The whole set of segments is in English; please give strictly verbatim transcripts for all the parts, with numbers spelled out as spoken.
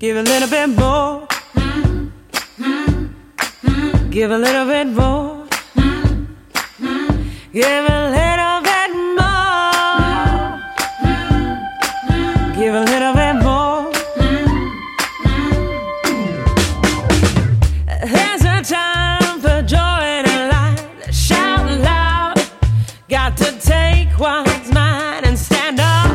Give a little bit more. Give a little bit more. Give a little bit more. Give a little bit more. There's a time for joy in a life. Shout loud. Got to take one's mind and stand up.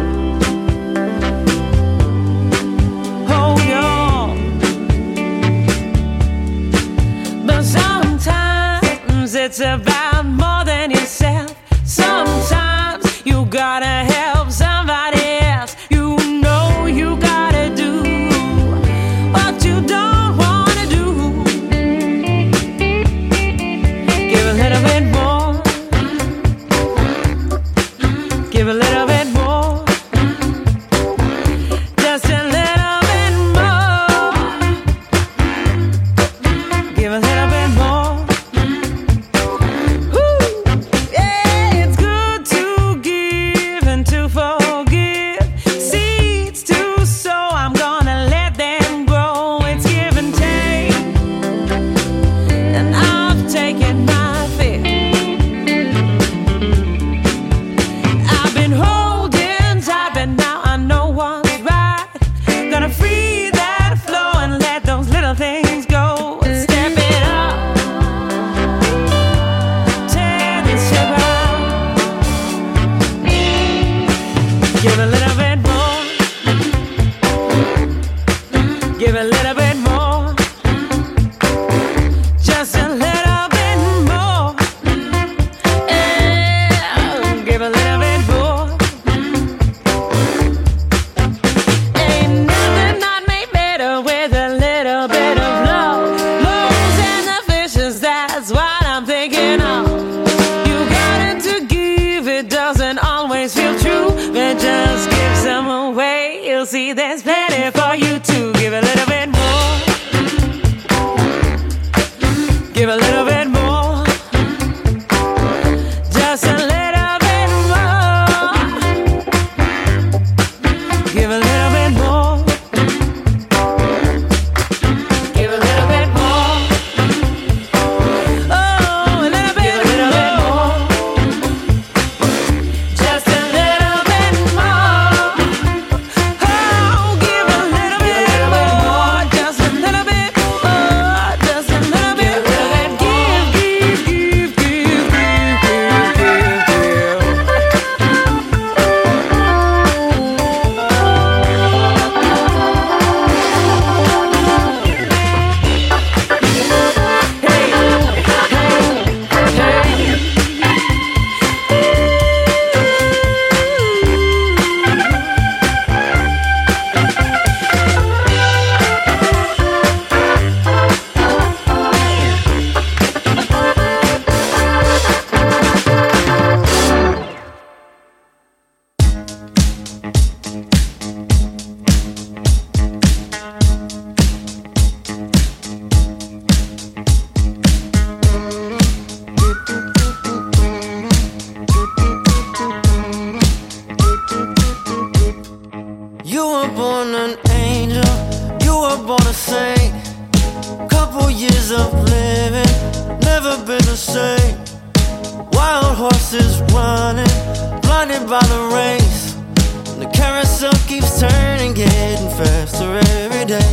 Hold on. But sometimes it's about more than yourself. Sometimes you gotta help somebody else. You know you gotta do what you don't wanna do. Give a little bit more. Give a little bit more. Just a little bit more. Give a little bit more. Woo. Yeah, it's good to give and to forgive. Seeds to sow, I'm gonna let them grow. It's give and take, and I've taken my fill. I've been holding tight, but now I know what's right. Gonna free that flow and let those little things go. Step it up, tear this ship out. Give a little bit more. Give a little bit more. Just a little bit more. Yeah, give a little bit more. Ain't nothing not made better with a little bit of love. Lows and the fishes, that's what I'm thinking of. You got it to give, it doesn't always feel true, but just give some away. You'll see there's plenty for you too. Give a little bit more. Give a little bit more. Just a little bit more. Give a little bit more. Give a little bit more. Oh, a little bit, a little bit more. Just a little bit more. Oh, give a little bit more. Just a little bit more. Just a little bit more. Give, give, give, give, give, give, give, give. You were born an angel, you were born a saint. Couple years of living, never been the same. Wild horses running, blinded by the race. The carousel keeps turning, getting faster every day.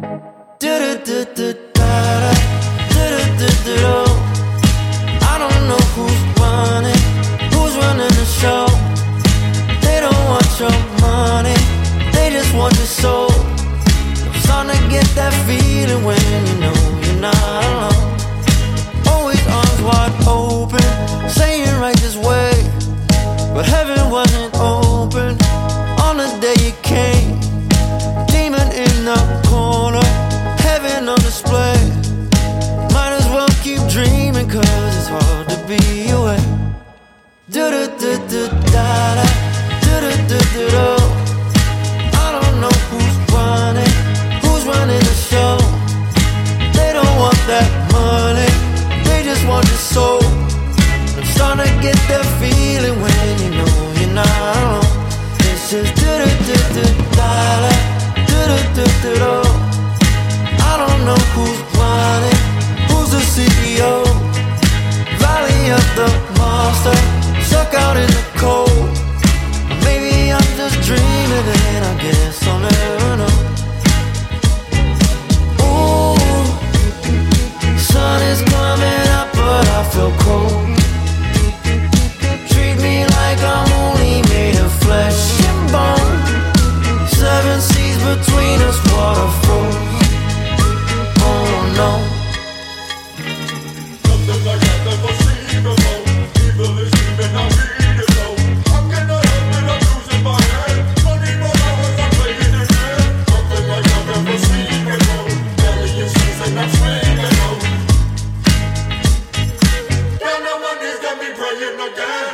Do-do-do-do-da-da, do-do-do-do-do. I don't know who's running, who's running the show. They don't want your money, they just want your soul. I'm starting to get that feeling when you know you're not alone. Always arms wide open, saying right this way. But heaven wasn't open on the day you came. Demon in the corner, heaven on display. Might as well keep dreaming, cause it's hard to be away. Do-do-do-do-da-da, do-do-do-do-do. I don't know who's running, who's running the show. They don't want that money, they just want your soul. I'm starting to get that feeling when you know you just water froze. Oh no. Something like that never seen before. Evil is even I need it though. How can I help it? I'm losing my head. twenty-four hours I'm playing in bed. Something like I've never seen before. Million seasons I'm swinging though. Down on my knees, got me praying again.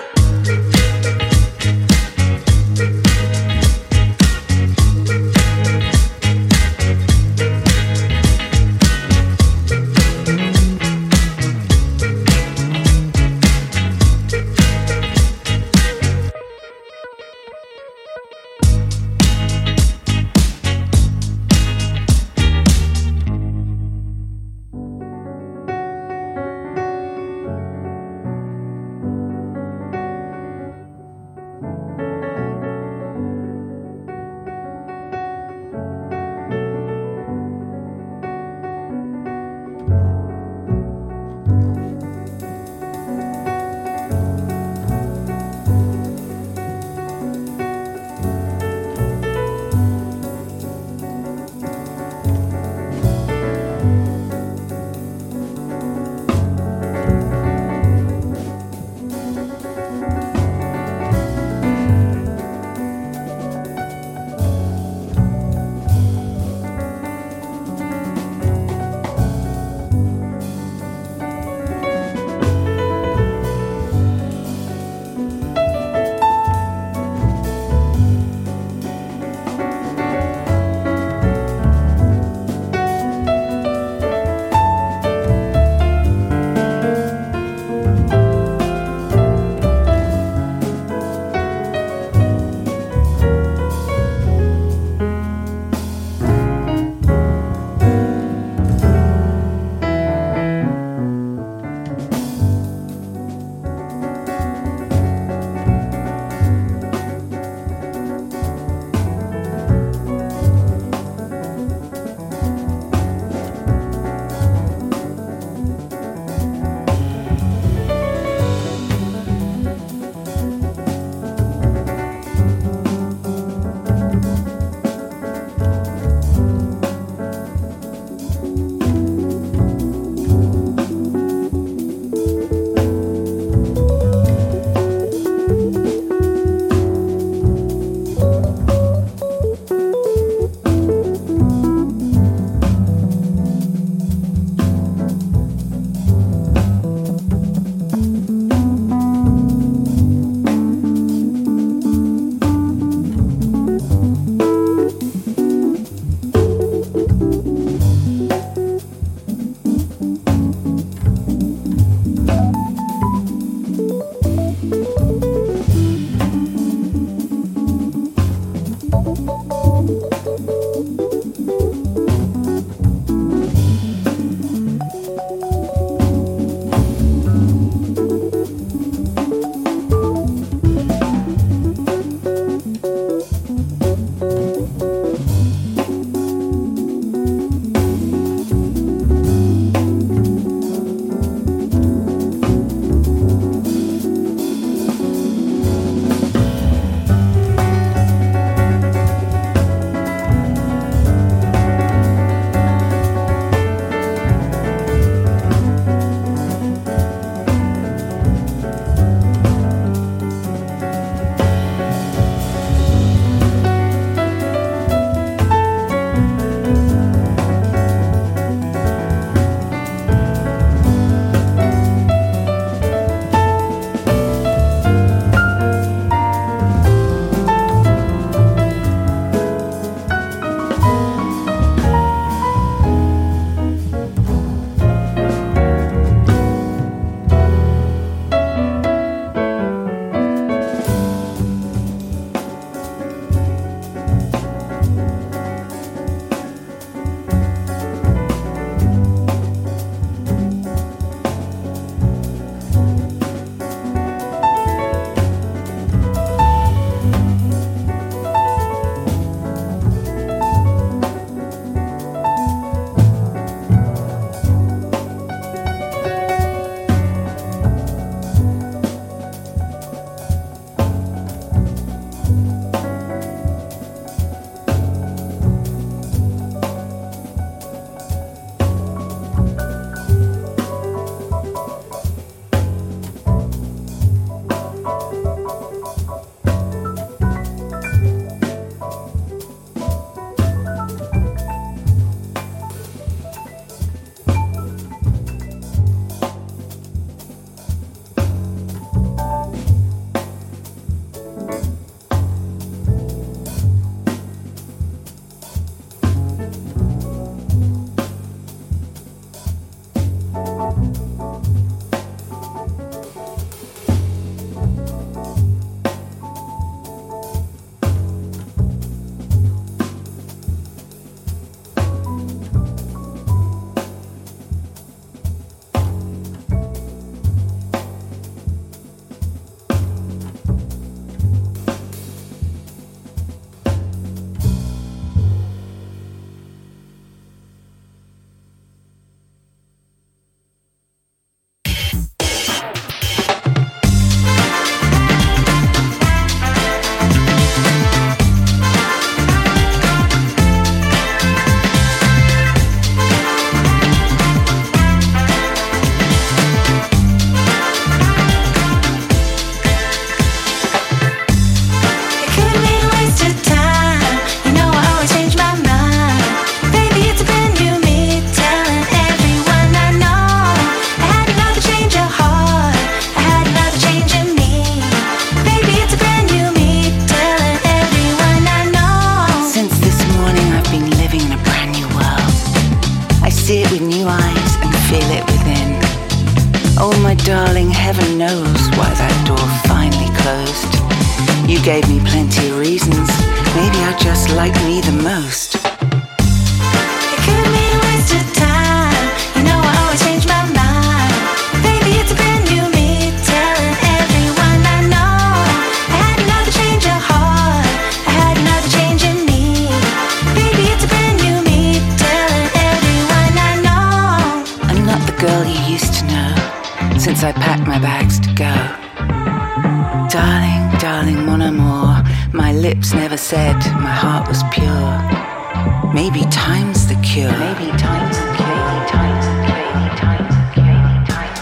darling, heaven knows why that door finally closed. You gave me plenty of reasons. Maybe I just like me the most. It could be a waste of time. You know I always change my mind. Baby, it's a brand new me, telling everyone I know. I had another change of heart. I had another change in me. Baby, it's a brand new me, telling everyone I know. I'm not the girl you used to know since I packed my bags to go. Darling, darling, mon amour, my lips never said my heart was pure. Maybe time's the cure. Maybe time's the cure. Maybe time's the cure. Maybe time's the cure. Maybe time's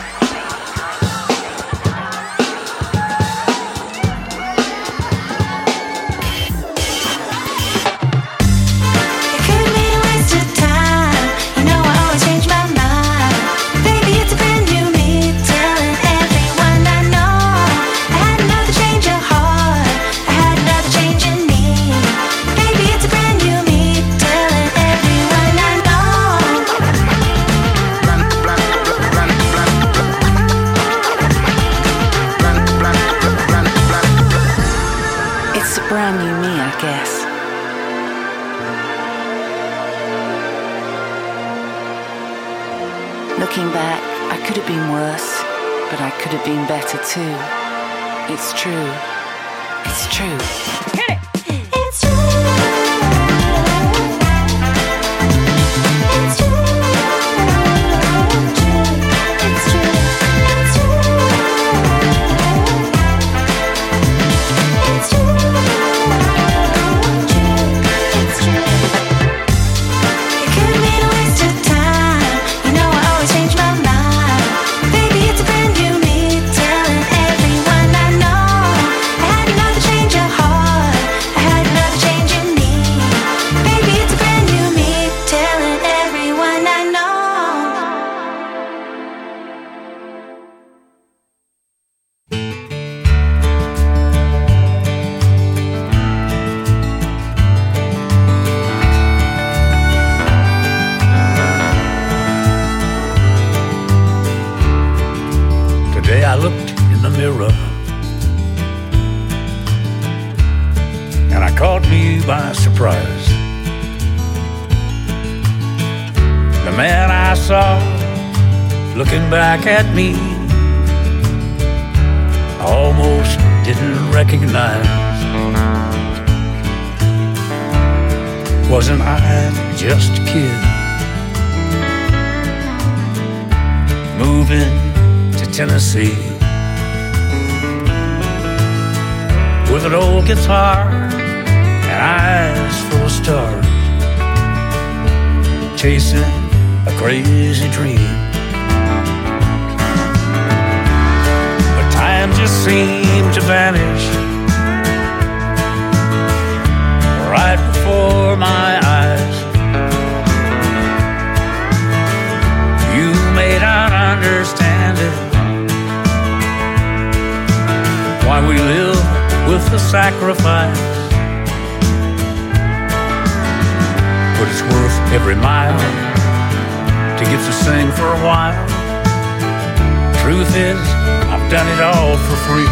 It could be a waste of time. You know I always change my mind. Baby, it's a brand new me, telling everyone I know. I had another change of heart. I had another change in me. Baby, it's a brand new me, telling everyone I know. It's a brand new me, I guess. Looking back, I could have been worse, but I could have been better too. It's true. It's true. It's true. It's true. It's true. It's true. It's true. It's true. It could be a waste of time. You know I always change my mind. Baby, it's a brand new me, telling everyone I know. I had another change of heart. I had another change in me. Baby, it's a brand new me, telling everyone I know. Today I looked in the mirror and I caught me by surprise. The man I saw looking back at me I almost didn't recognize. Wasn't I just a kid moving to Tennessee with an old guitar and eyes full of stars, chasing a crazy dream? But time just seemed to vanish right before my eyes. You may not understand it, why we live with the sacrifice, but it's worth every mile to get to sing for a while. Truth is, I've done it all for free.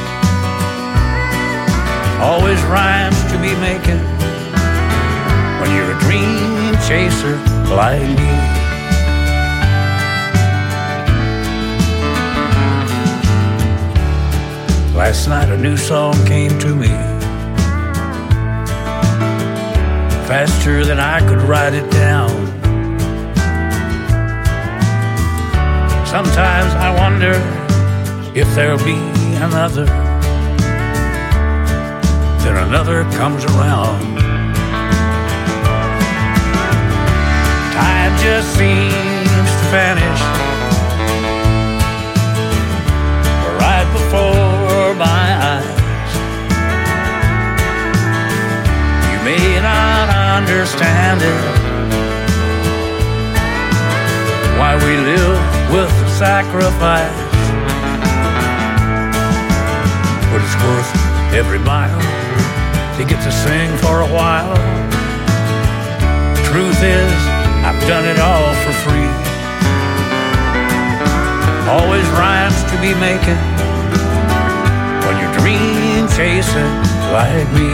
Always rhymes to be making when you're a dream chaser like me. Last night a new song came to me, faster than I could write it down. Sometimes I wonder if there'll be another, then another comes around. Time just seems to vanish right before my eyes. You may not understand it, why we live with sacrifice, but it's worth every mile to get to sing for a while. Truth is, I've done it all for free. always rhymes to be making when you're dream chasing like me.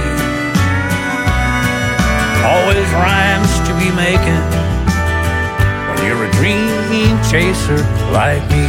Always rhymes to be making when you're a dream chaser like me.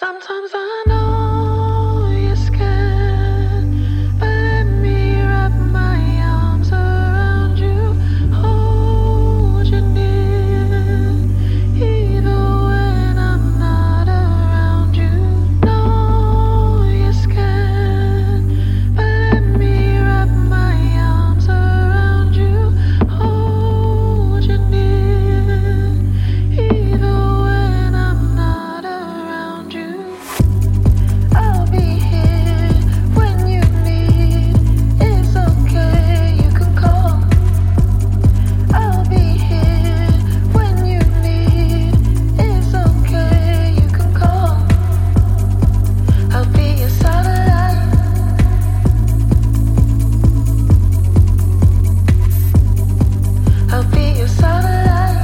Sometimes I know you're scared, but let me wrap my arms around you, hold you near, even when I'm not around you. Know you're scared, but let me wrap my arms around you, hold you near, even when I'm not around you. I'll be here when you need. It's okay, you can call. I'll be here when you need. It's okay, you can call. I'll be your satellite. I'll be your satellite.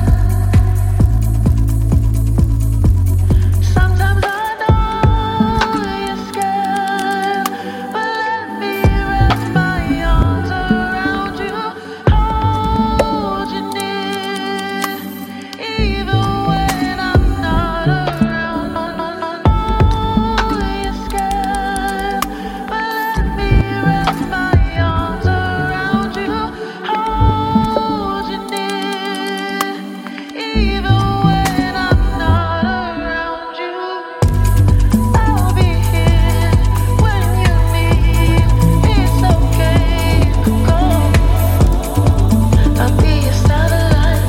Sometimes I know you're scared, but let me wrap my arms around you, hold you near, even when I'm not around. No, no, no, no, you're scared, but let me wrap my arms around you, hold you near, even when I'm not around you. I'll be here when you need. It's okay, you can call. I'll be your satellite.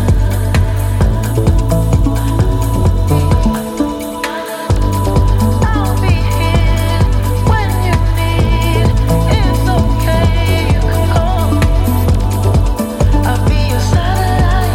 I'll be here when you need. It's okay, you can call. I'll be your satellite.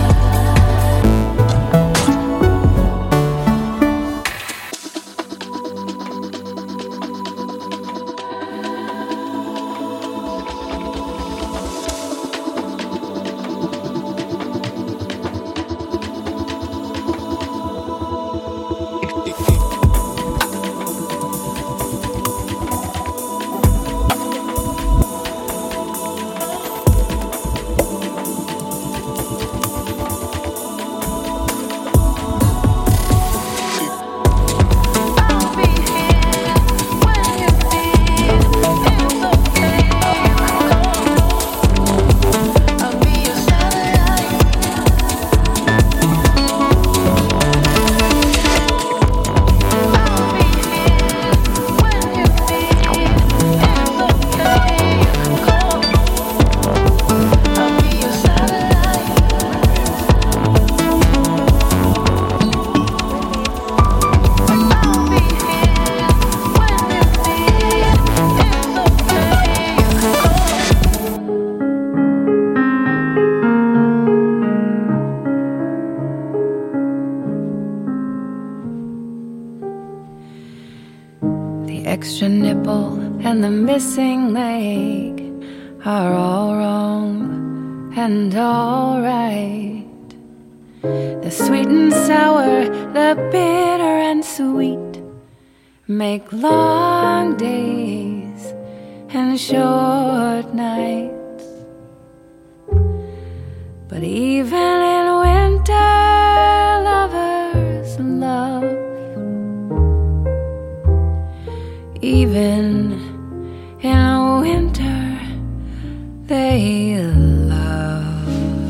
I'll be here when you need. It's okay, you can call. I'll be your satellite. I'll be here when you need. It's okay, you can call. I'll be your satellite. I'll be here when you need. It's okay, you can call. The extra nipple and the missing leg are all wrong and all right. The sweet and sour, the bitter and sweet make long days and short nights. But even in winter, lovers love. Even in winter, they love.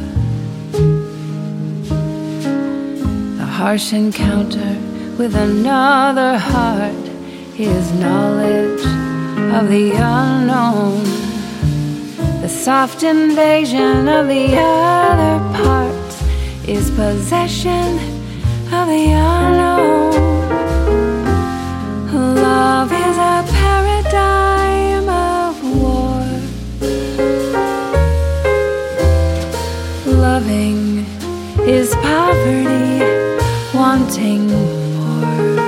The harsh encounter with another heart is knowledge of the unknown. The soft invasion of the other parts is possession of the unknown. Love is a paradigm of war. Loving is poverty, wanting more.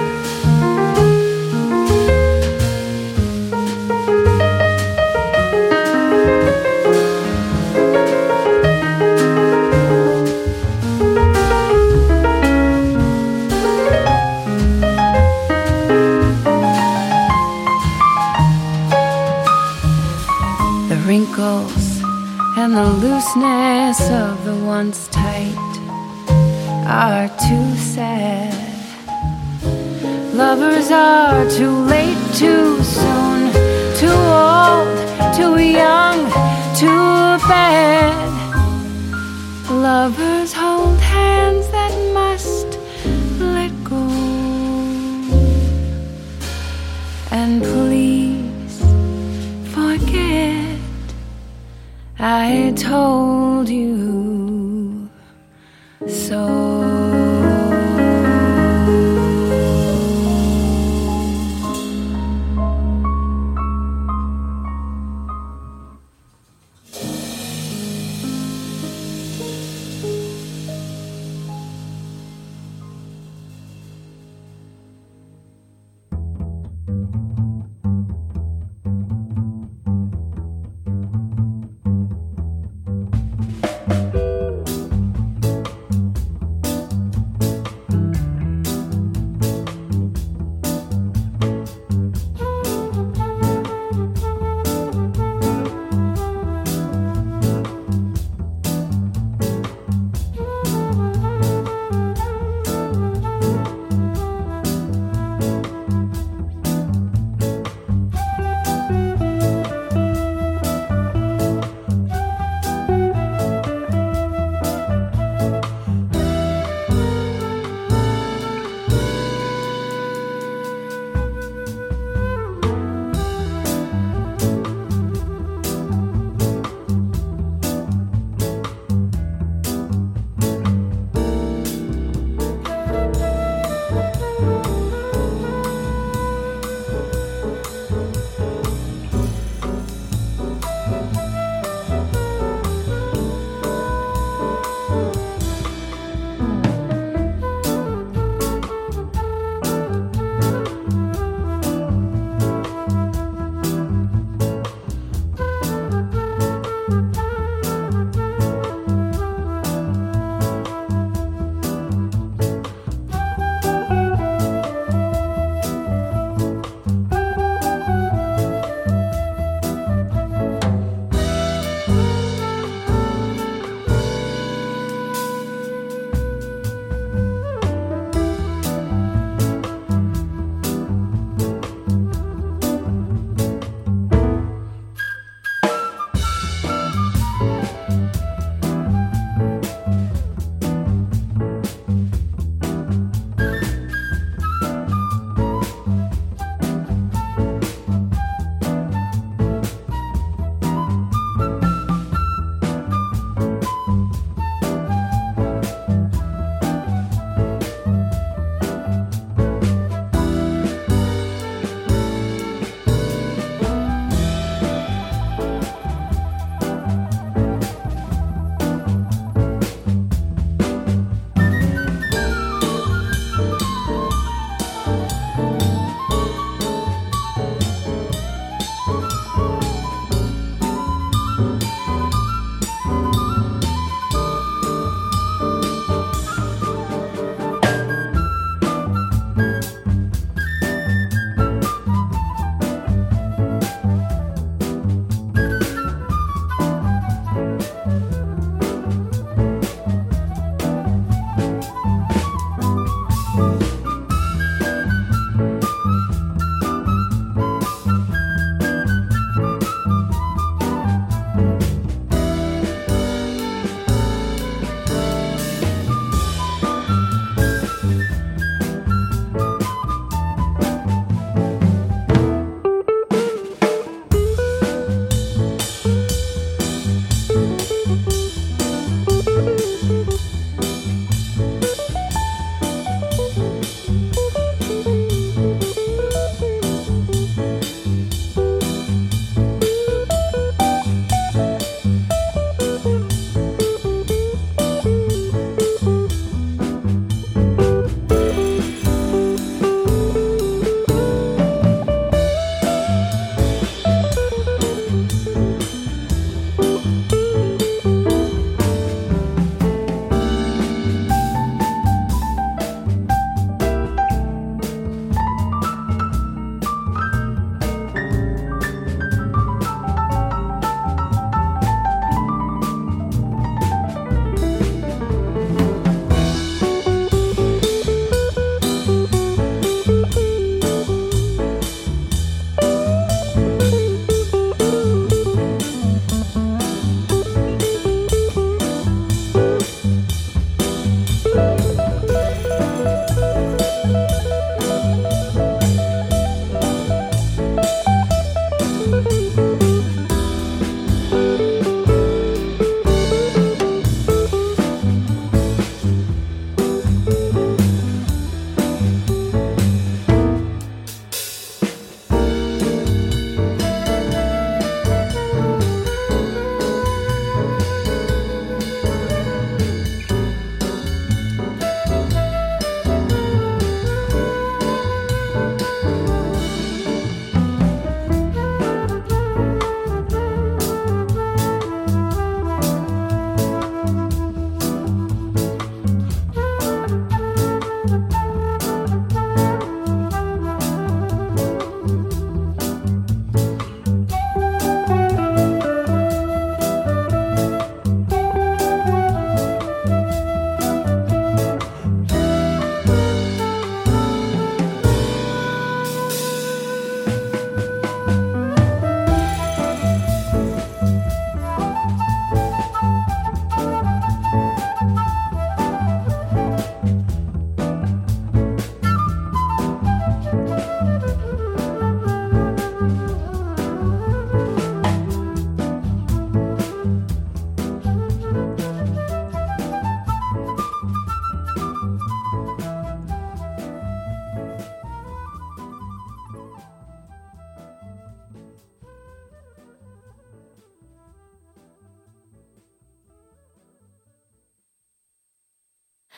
The wrinkles and the looseness of the once tight are too sad. Lovers are too late, too soon, too old, too young, too bad. Lovers hold hands that must let go. And please forget I told you so.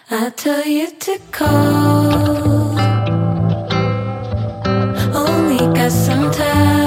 I tell you to call. Only got some time.